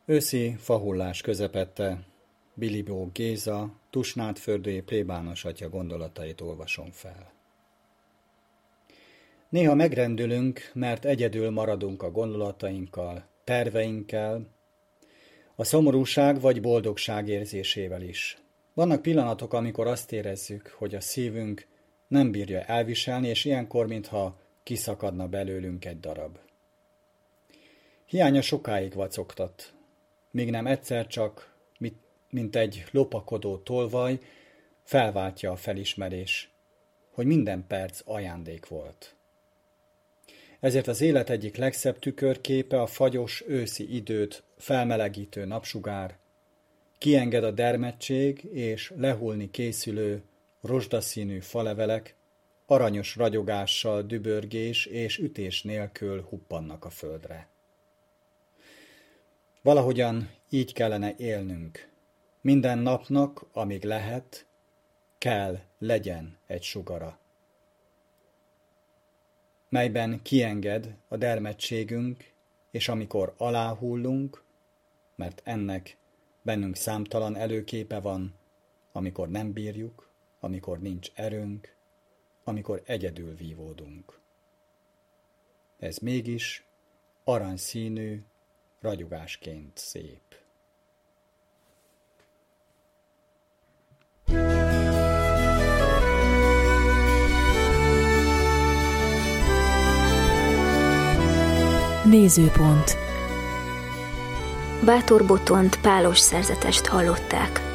Őszi fahullás közepette Bilibó Géza, Tusnádföldői plébános atya gondolatait olvasom fel. Néha megrendülünk, mert egyedül maradunk a gondolatainkkal, terveinkkel, a szomorúság vagy boldogság érzésével is. Vannak pillanatok, amikor azt érezzük, hogy a szívünk nem bírja elviselni, és ilyenkor, mintha kiszakadna belőlünk egy darab. Hiánya sokáig vacogtat, míg nem egyszer csak, mint egy lopakodó tolvaj, felváltja a felismerés, hogy minden perc ajándék volt. Ezért az élet egyik legszebb tükörképe a fagyos őszi időt felmelegítő napsugár, kienged a dermedtség és lehulni készülő rozsdaszínű falevelek, aranyos ragyogással dübörgés és ütés nélkül huppannak a földre. Valahogyan így kellene élnünk. Minden napnak, amíg lehet, kell legyen egy sugara, melyben kienged a dermedtségünk, és amikor aláhullunk, mert ennek bennünk számtalan előképe van, amikor nem bírjuk, amikor nincs erőnk, amikor egyedül vívódunk. Ez mégis aranyszínű, ragyogásként szép. Nézőpont. Bátor Botont pálos szerzetest hallották.